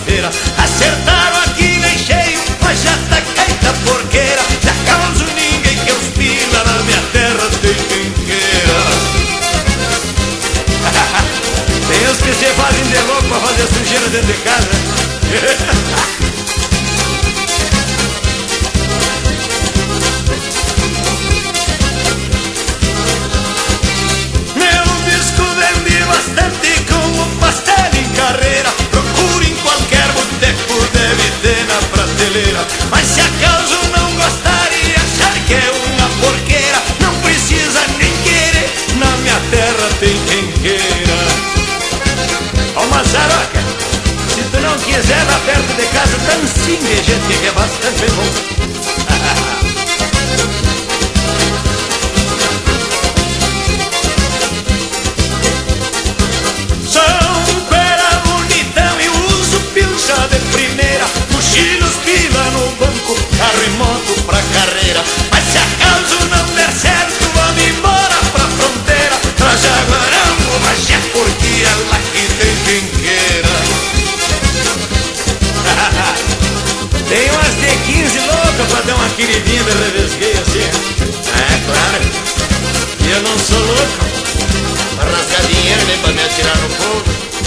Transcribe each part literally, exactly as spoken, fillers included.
fronteira. Acertaram aqui nem cheio, mas já tá caída porqueira. Já causo ninguém que os pila, na minha terra tem quem queira. Tem uns que se fazem de louco pra fazer sujeira dentro de casa. Meu disco vendi bastante como pastel em carreira. Procure em qualquer boteco, deve ter na prateleira. Mas se acaso não gostar e achar que é uma porqueira, não precisa nem querer, na minha terra tem quem queira. Ó Mazaroca, se tu não quiser lá perto de casa, dancinha de gente que é bastante bom. São pera bonitão e uso pilcha de primeira. Mochilos pila no banco, carro e moto pra carreira. Mas se acaso não der certo, vamos embora pra fronteira. Pra Jaguarão, mas é porque é lá que tem quem queira. Tem umas de quinze loucas pra dar uma queridinha de revesgueio assim. É, claro. E eu não sou louco pra rasgar dinheiro nem pra me atirar no fogo.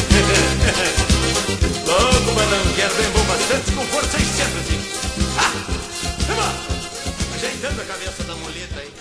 Louco, mas não quero, bem bom bastante, com força e sempre assim. Ah, vamos lá. Ajeitando a cabeça da muleta aí.